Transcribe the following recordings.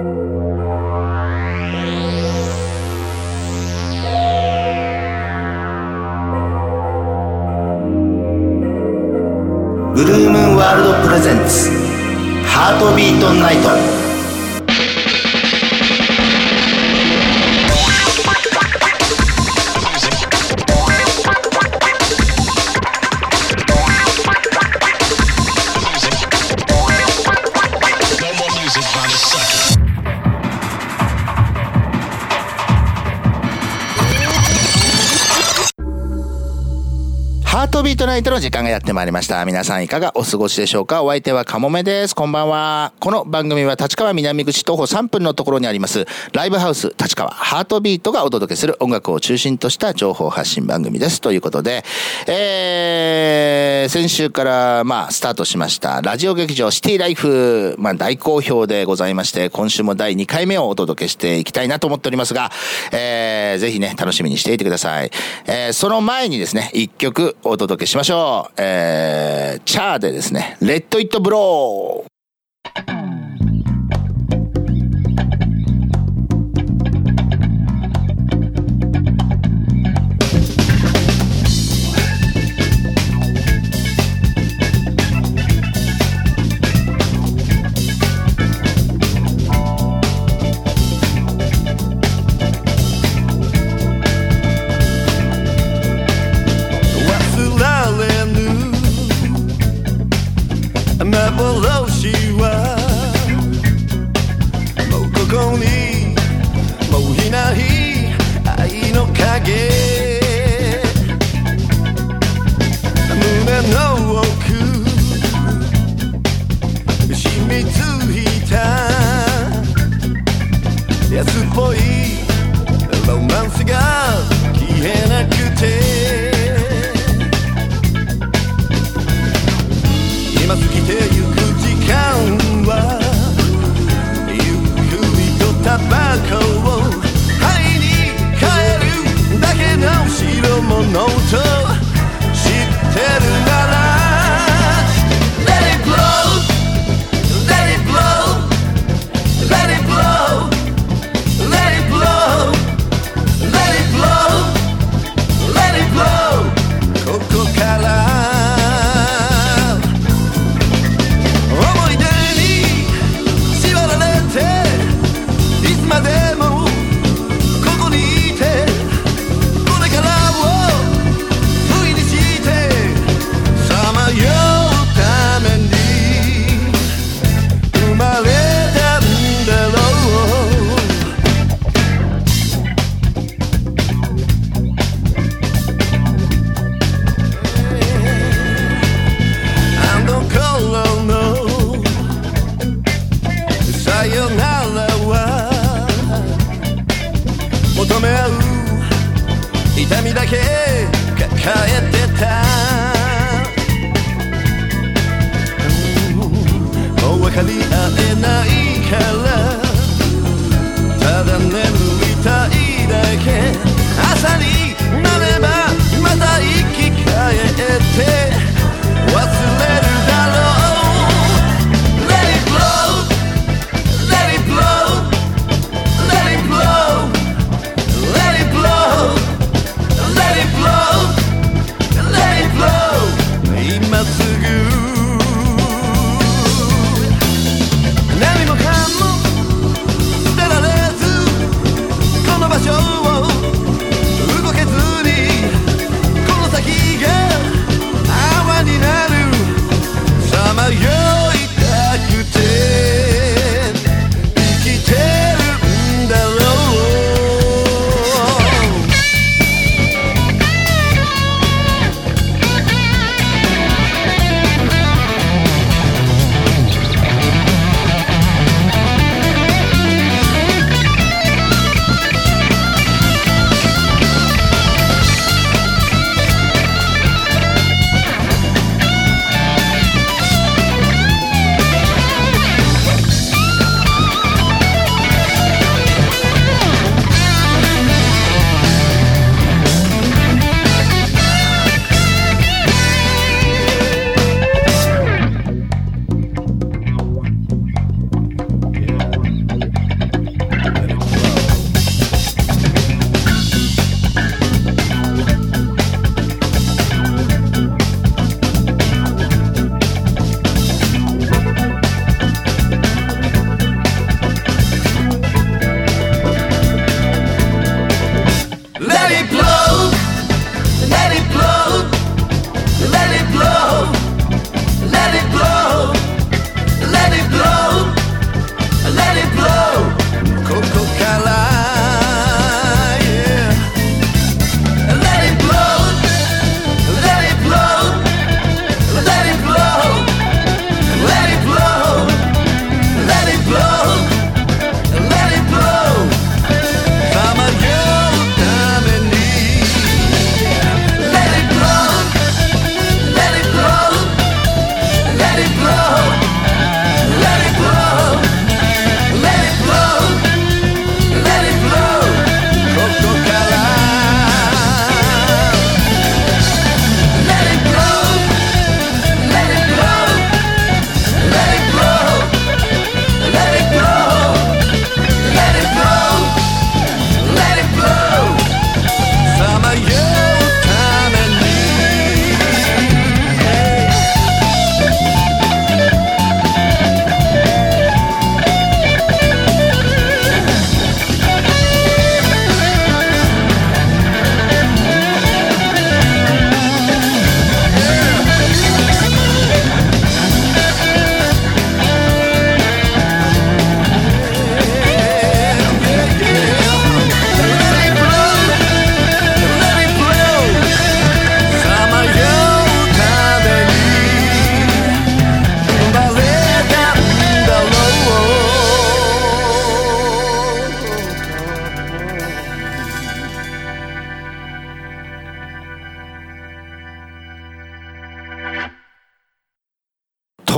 ブルームーンワールドプレゼンツハートビートナイト。ハートビートナイトの時間がやってまいりました。皆さんいかがお過ごしでしょうか。お相手はかもめです。こんばんは。この番組は立川南口徒歩3分のところにありますライブハウス立川ハートビートがお届けする音楽を中心とした情報発信番組です。ということで、先週からスタートしましたラジオ劇場シティライフ、大好評でございまして、今週も第2回目をお届けしていきたいなと思っておりますが、ぜひね楽しみにしていてください。その前にですね1曲お届けしましょう。チャーでですね、レッド・イット・ブロー。 幻はもうここにもういない愛の影、胸の奥染みついた安っぽいロマンスが消えなくて、今過ぎてゆく時間はゆっくりとタバコを灰に変えるだけの代物と知ってるなら Let it blow Let it blow Let it blow Let it blow Let it blow Let it blow ここからまでもここにいて、これからを不意にしてさまようために生まれたんだろう。あの頃のさよならは求め合う痛みだけ抱えてた、もう分かり合えないからただ眠りたいだけ、朝になればまた生き返って忘れるだろう。 Let it blow Let it blow Let it blow Let it blow Let it blow Let it blow 今すぐ何もかも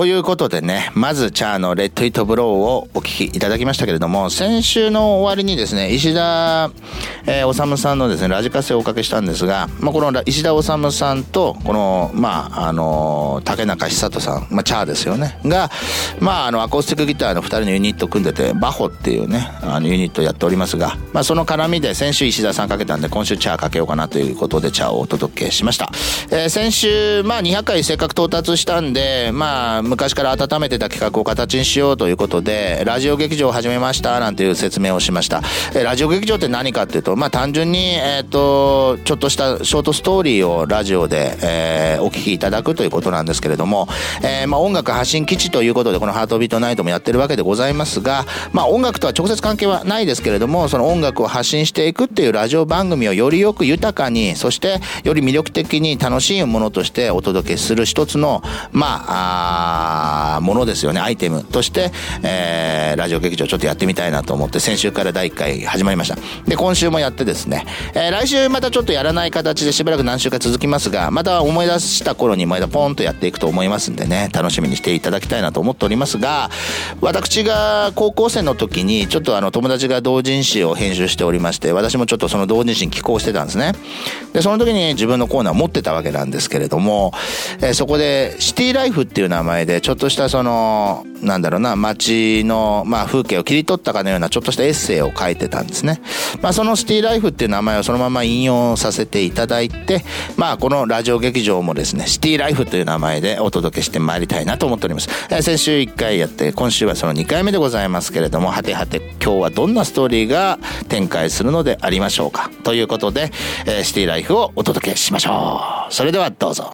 いうことでね、まずチャーのレッドイットブローをお聞きいただきましたけれども、先週の終わりにですね、石田治さんのですねラジカセをおかけしたんですが、この石田治さんとこの竹中久人さん、チャーですよねが、アコースティックギターの2人のユニット組んでて、バホっていうねユニットやっておりますが、その絡みで先週石田さんかけたんで、今週チャーかけようかなということでチャーをお届けしました。先週200回せっかく到達したんで、昔から温めてた企画を形にしようということで、ラジオ劇場を始めましたなんていう説明をしました。ラジオ劇場って何かっていうと、単純にちょっとしたショートストーリーをラジオで、お聞きいただくということなんですけれども、音楽発信基地ということでこのハートビートナイトもやってるわけでございますが、音楽とは直接関係はないですけれども、その音楽を発信していくっていうラジオ番組をよりよく豊かに、そしてより魅力的に楽しいものとしてお届けする一つのものですよね、アイテムとして、ラジオ劇場ちょっとやってみたいなと思って、先週から第1回始まりました。で今週もやってですね、来週またちょっとやらない形でしばらく何週か続きますが、また思い出した頃にまたポンとやっていくと思いますんでね、楽しみにしていただきたいなと思っておりますが、私が高校生の時にちょっと友達が同人誌を編集しておりまして、私もちょっとその同人誌に寄稿してたんですね。でその時に自分のコーナーを持ってたわけなんですけれども、そこでシティライフっていう名前でちょっとしたその街の風景を切り取ったかのようなちょっとしたエッセイを書いてたんですね。そのシティライフっていう名前をそのまま引用させていただいて、このラジオ劇場もですねシティライフという名前でお届けしてまいりたいなと思っております。先週1回やって、今週はその2回目でございますけれども、はてはて今日はどんなストーリーが展開するのでありましょうかということで、シティライフをお届けしましょう。それではどうぞ。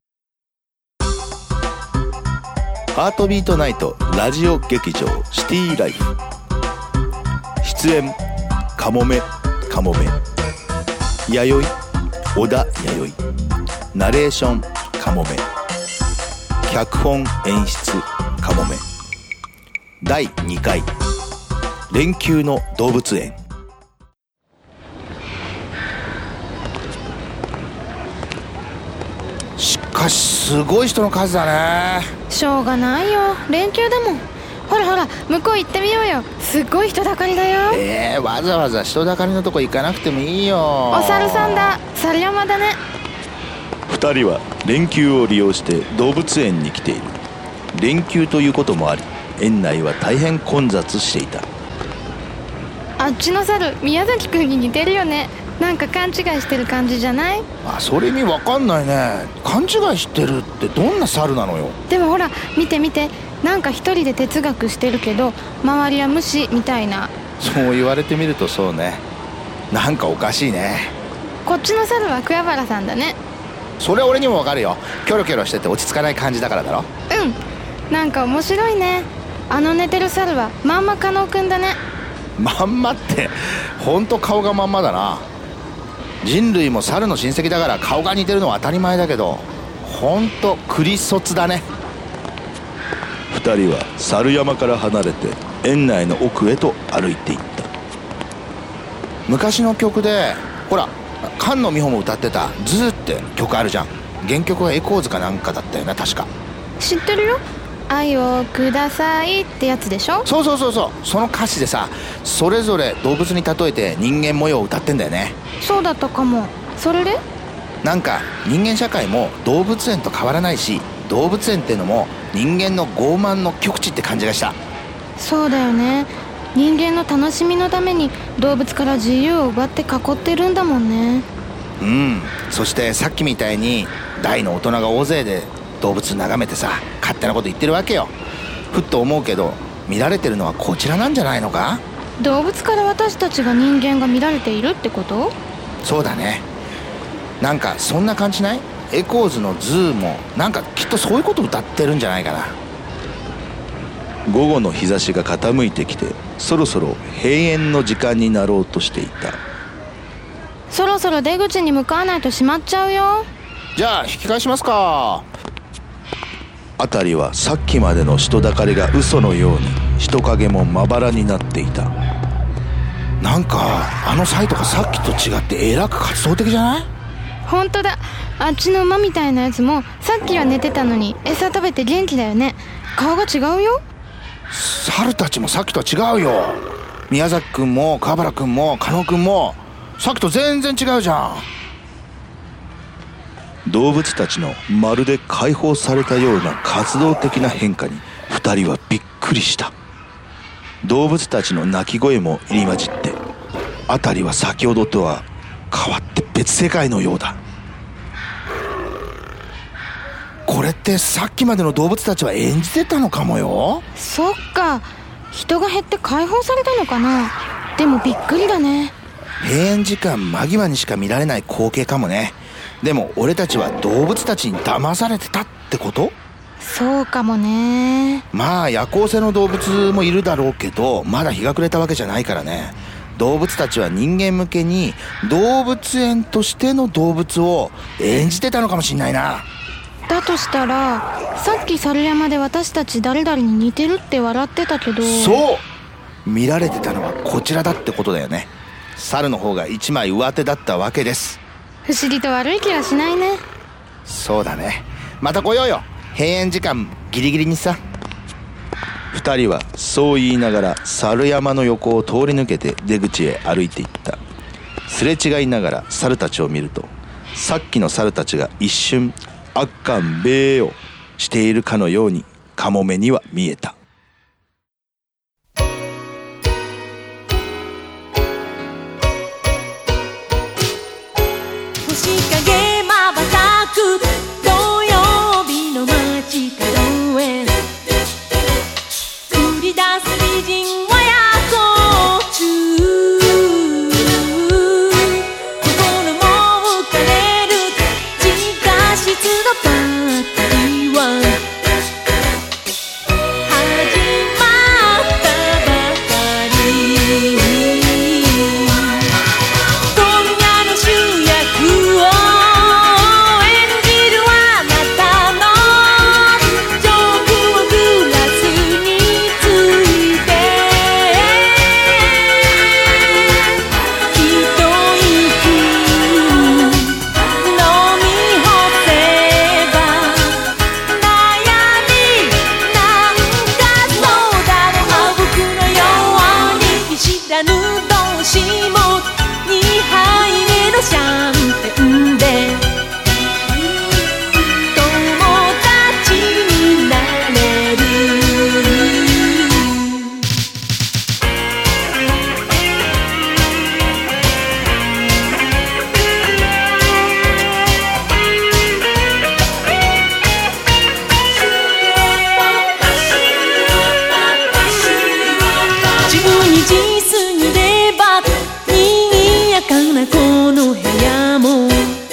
ハートビートナイトラジオ劇場シティライフ、出演かもめ弥生小田弥生、ナレーションかもめ、脚本演出かもめ、第2回連休の動物園。しかしすごい人の数だね。 しょうがないよ、連休だもん。ほらほら向こう行ってみようよ、すっごい人だかりだよ。 わざわざ人だかりのとこ行かなくてもいいよ。 お猿さんだ、猿山だね。 2人は連休を利用して動物園に来ている。連休ということもあり、園内は大変混雑していた。 あっちの猿、宮崎くんに似てるよね。なんか勘違いしてる感じじゃない？ それに分かんないね。勘違いしてるってどんな猿なのよ。 でもほら見て見て、なんか一人で哲学してるけど周りは無視みたいな。 そう言われてみるとそうね、なんかおかしいね。 こっちの猿は桑原さんだね。 それは俺にも分かるよ。キョロキョロしてて落ち着かない感じだからだろ。 なんか面白いね。寝てる猿はまんま加納くんだね。 まんまってほんと顔がまんまだな。人類も猿の親戚だから顔が似てるのは当たり前だけど、ほんとクリソツだね。 2人は猿山から離れて園内の奥へと歩いていった。 昔の曲でほら菅野美穂も歌ってた「ズー」って曲あるじゃん。原曲はエコーズかなんかだったよね確か。 知ってるよ、愛をくださいってやつでしょ。 そうその歌詞でさ、それぞれ動物に例えて人間模様を歌ってんだよね。 そうだったかも。それでなんか人間社会も動物園と変わらないし、動物園ってのも人間の傲慢の極致って感じがした。 そうだよね、人間の楽しみのために動物から自由を奪って囲ってるんだもんね。 そしてさっきみたいに大の大人が大勢で動物眺めてさ、勝手なこと言ってるわけよ。ふっと思うけど、見られてるのはこちらなんじゃないのか。 動物から私たちが人間が見られているってこと？ そうだね。なんかそんな感じない？エコーズのズーもなんかきっとそういうこと歌ってるんじゃないかな。 午後の日差しが傾いてきて、そろそろ閉園の時間になろうとしていた。 そろそろ出口に向かわないと閉まっちゃうよ。 じゃあ引き返しますか。 辺りはさっきまでの人だかりが嘘のように、人影もまばらになっていた。 なんかあのサイトがさっきと違ってえらく活動的じゃない？ ほんとだ、あっちの馬みたいなやつもさっきは寝てたのに餌食べて元気だよね。 顔が違うよ。 猿たちもさっきとは違うよ。宮崎くんも川原くんも加納くんもさっきと全然違うじゃん。動物たちのまるで解放されたような活動的な変化に二人はびっくりした。動物たちの鳴き声も入り混じって辺りは先ほどとは変わって別世界のようだ。 これってさっきまでの動物たちは演じてたのかもよ。 そっか、人が減って解放されたのかな。でもびっくりだね。 閉園時間間際にしか見られない光景かもね。でも俺たちは動物たちに騙されてたってこと？ そうかもね。 まあ夜行性の動物もいるだろうけど、まだ日が暮れたわけじゃないからね。動物たちは人間向けに動物園としての動物を演じてたのかもしんないな。 だとしたらさっき猿山で私たち誰々に似てるって笑ってたけど。 そう、見られてたのはこちらだってことだよね。猿の方が一枚上手だったわけです。 不思議と悪い気はしないね。 そうだね。また来ようよ、閉園時間ギリギリにさ。 二人はそう言いながら猿山の横を通り抜けて出口へ歩いていった。すれ違いながら猿たちを見ると、さっきの猿たちが一瞬あっかんべーをしているかのようにカモメには見えた。 星影まばたく土曜日の街角へ繰り出す美人は夜行中、心も浮かれる地下室のパーティーは始まったばかり。今夜の主役を演じるあなたのジョークをグラスについて一息飲み干せば悩みなんかそうだろう。あ僕のように見知らぬ同士も2杯目のシャンペンで友達になれる。自分に自すぎれば賑やかなこの部屋も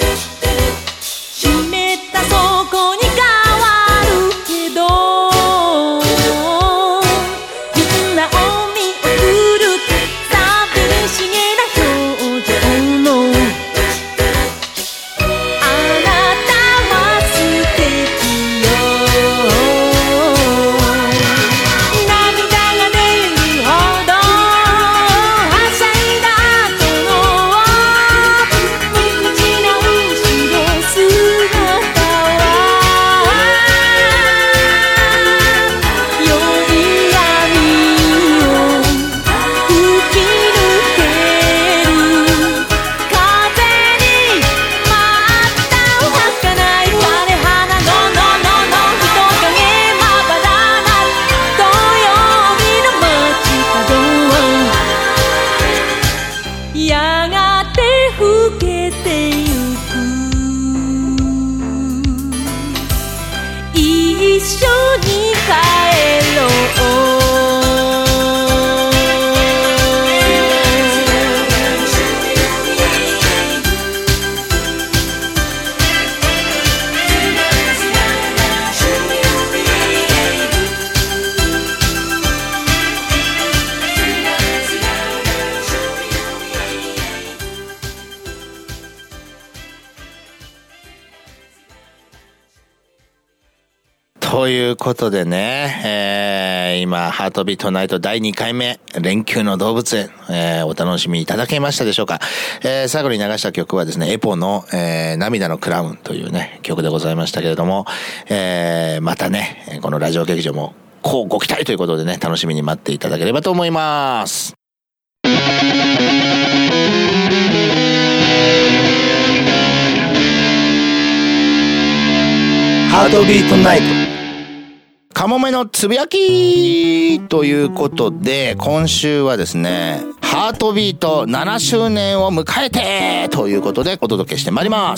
湿ったそこに変わるけど、みんなを見送る寂しげな表情のあなたは素敵よ。涙が出るほどということでね、今、ハートビートナイト第2回目、連休の動物園、お楽しみいただけましたでしょうか。最後に流した曲はですね、エポの、涙のクラウンというね、曲でございましたけれども、またね、このラジオ劇場も、こうご期待ということでね、楽しみに待っていただければと思います。 ハートビートナイト。 カモメのつぶやきということで、今週はですね、ハートビート7周年を迎えてということでお届けしてまいります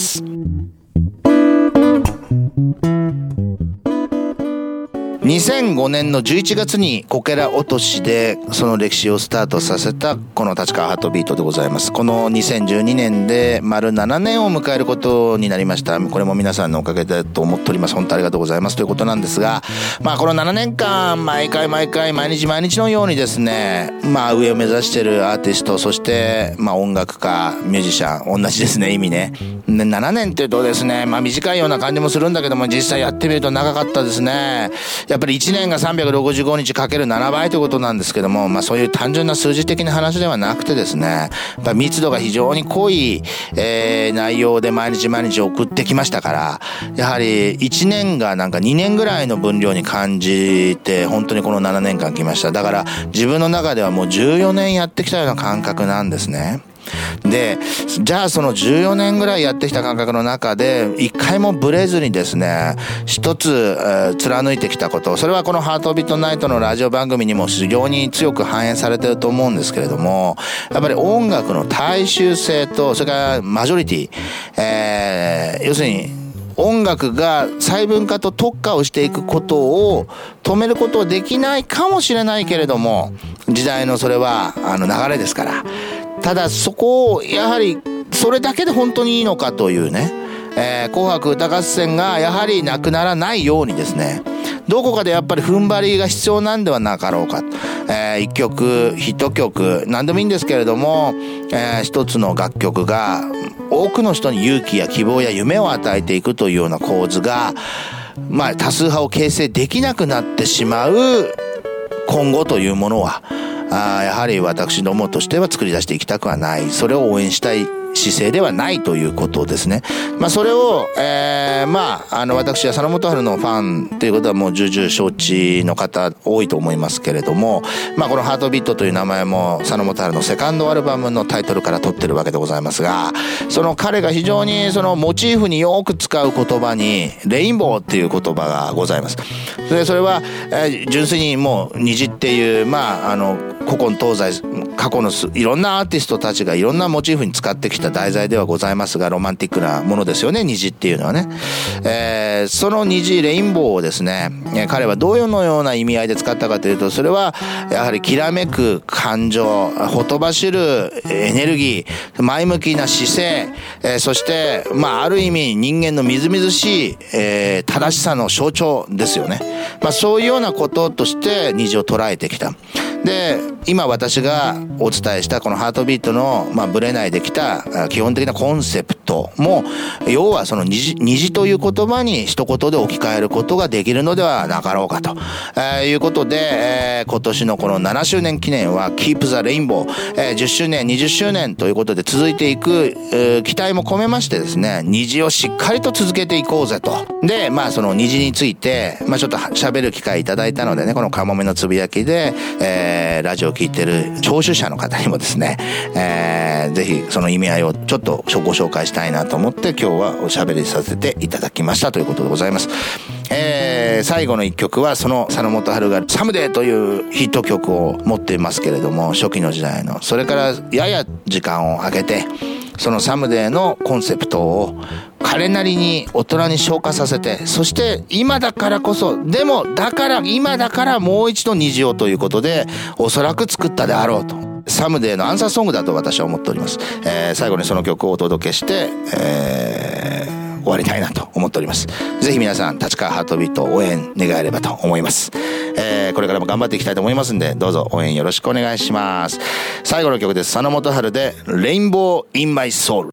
。2005年の11月にこけら落としでその歴史をスタートさせたこの立川ハートビートでございます。この2012年で丸7年を迎えることになりました。これも皆さんのおかげだと思っております。本当ありがとうございますということなんですが、まあこの7年間毎回毎日のようにですね、まあ上を目指しているアーティスト、そしてまあ音楽家、ミュージシャン、同じですね、意味ね。で7年っていうとですね、まあ短いような感じもするんだけども、実際やってみると長かったですね。やっぱり1年が365日かける7倍ということなんですけども、まあそういう単純な数字的な話ではなくてですね、やっぱ密度が非常に濃い、内容で毎日送ってきましたから、やはり1年がなんか2年ぐらいの分量に感じて、本当にこの7年間来ました。だから自分の中ではもう14年やってきたような感覚なんですね。で、じゃあその14年ぐらいやってきた感覚の中で一回もブレずにですね、一つ、貫いてきたこと、それはこのハートビートナイトのラジオ番組にも非常に強く反映されてると思うんですけれども、やっぱり音楽の大衆性と、それからマジョリティ、要するに音楽が細分化と特化をしていくことを止めることはできないかもしれないけれども、時代のそれは流れですから、ただそこをやはりそれだけで本当にいいのかというね、紅白歌合戦がやはりなくならないようにですね、どこかでやっぱり踏ん張りが必要なんではなかろうか。一曲一曲何でもいいんですけれども、一つの楽曲が多くの人に勇気や希望や夢を与えていくというような構図が、まあ多数派を形成できなくなってしまう今後というものは、やはり私どもとしては作り出していきたくはない。それを応援したい姿勢ではないということですね。まあそれを、私は佐野元春のファンということはもう重々承知の方多いと思いますけれども、まあこのハートビートという名前も佐野元春のセカンドアルバムのタイトルから取ってるわけでございますが、その彼が非常にそのモチーフによく使う言葉にレインボーっていう言葉がございます。それは、純粋にもう虹っていう、古今東西過去のいろんなアーティストたちがいろんなモチーフに使ってきた題材ではございますが、ロマンティックなものですよね、虹っていうのはね。その虹、レインボーをですね、彼はどのような意味合いで使ったかというと、それはやはりきらめく感情、ほとばしるエネルギー、前向きな姿勢、そしてある意味人間のみずみずしい、正しさの象徴ですよね。そういうようなこととして虹を捉えてきた。で、今私がお伝えしたこのハートビートの、ブレないできた基本的なコンセプトも、要はその虹という言葉に一言で置き換えることができるのではなかろうかと、いうことで、今年のこの7周年記念は Keep the Rainbow、10周年、20周年ということで続いていく、期待も込めましてですね、虹をしっかりと続けていこうぜと。で、その虹について、ちょっと喋る機会いただいたのでね、このカモメのつぶやきで、ラジオを聞いてる聴取者の方にもですね、ぜひその意味合いをちょっとご紹介したいなと思って今日はおしゃべりさせていただきましたということでございます。最後の一曲はその佐野元春がサムデーというヒット曲を持っていますけれども、初期の時代の、それからやや時間を空けてそのサムデーのコンセプトを彼なりに大人に昇華させて、そして今だからこそ、でも今だからもう一度虹をということでおそらく作ったであろうと、サムデーのアンサーソングだと私は思っております。最後にその曲をお届けして、終わりたいなと思っております。ぜひ皆さん立川ハートビート応援願えればと思います。これからも頑張っていきたいと思いますんで、どうぞ応援よろしくお願いします。最後の曲です。佐野元春でレインボーインマイソウル。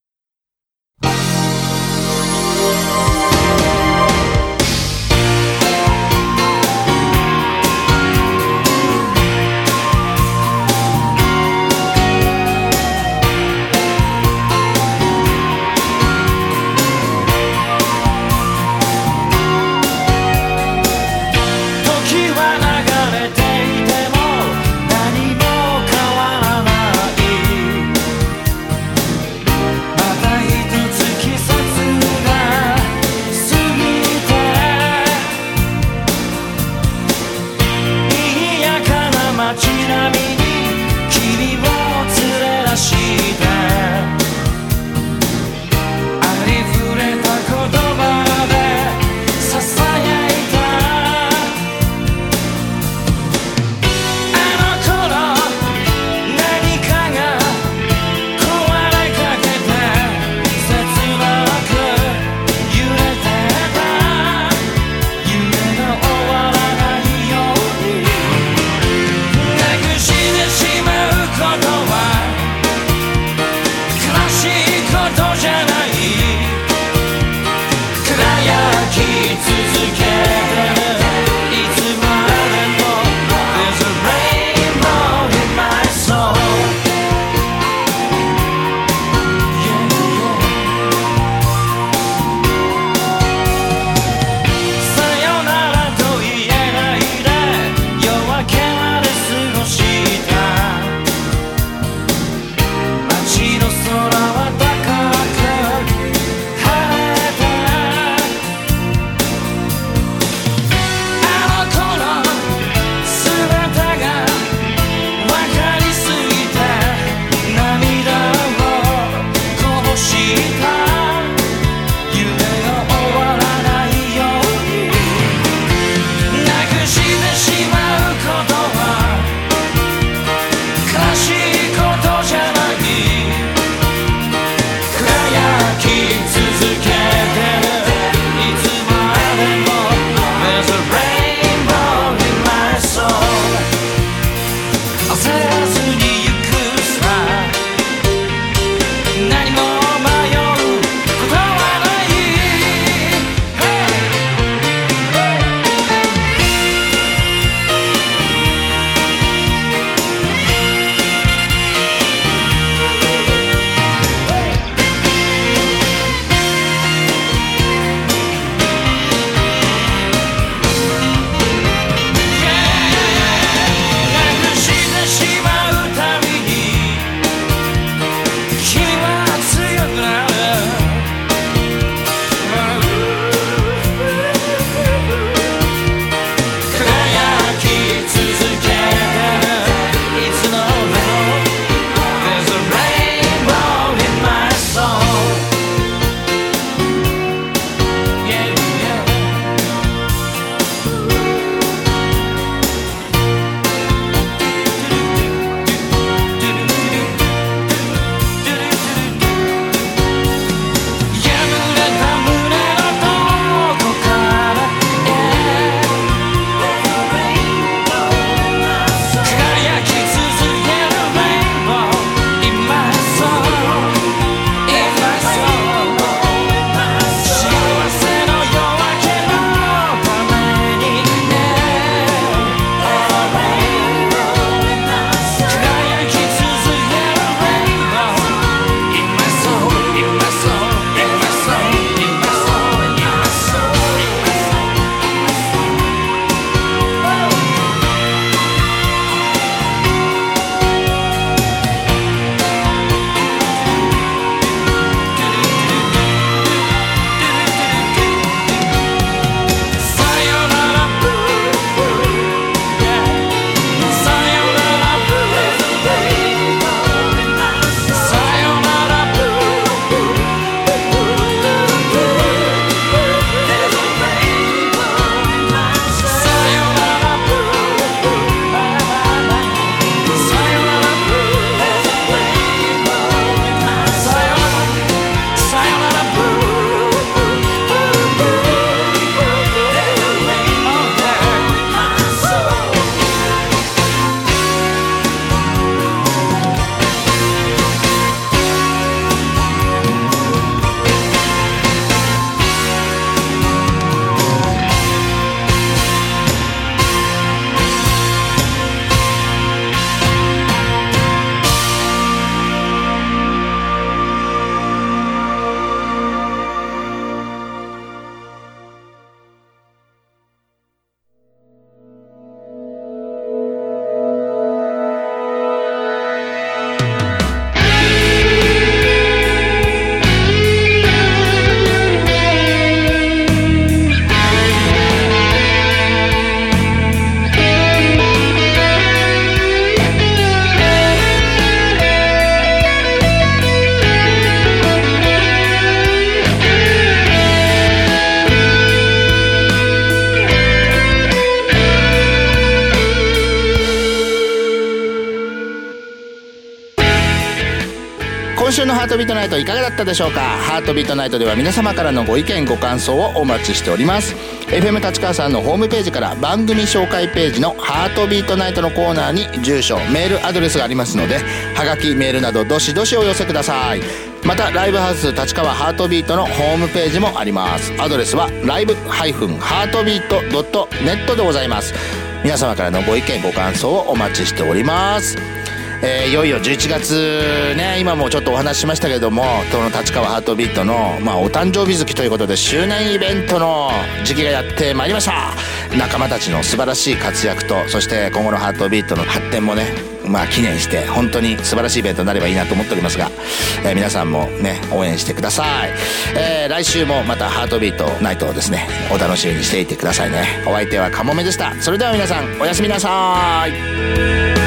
今週のハートビートナイトいかがだったでしょうか。ハートビートナイトでは皆様からのご意見ご感想をお待ちしております。 FM 立川さんのホームページから番組紹介ページのハートビートナイトのコーナーに住所メールアドレスがありますので、はがきメールなどどしどしお寄せください。またライブハウス立川ハートビートのホームページもあります。アドレスはlive-heartbeat.net でございます。皆様からのご意見ご感想をお待ちしております。いよいよ11月ね、今もちょっとお話ししましたけれども、この立川ハートビートの、お誕生日月ということで周年イベントの時期がやってまいりました。仲間たちの素晴らしい活躍と、そして今後のハートビートの発展もね、記念して本当に素晴らしいイベントになればいいなと思っておりますが、皆さんもね応援してください。来週もまたハートビートナイトをですねお楽しみにしていてくださいね。お相手はカモメでした。それでは皆さんおやすみなさい。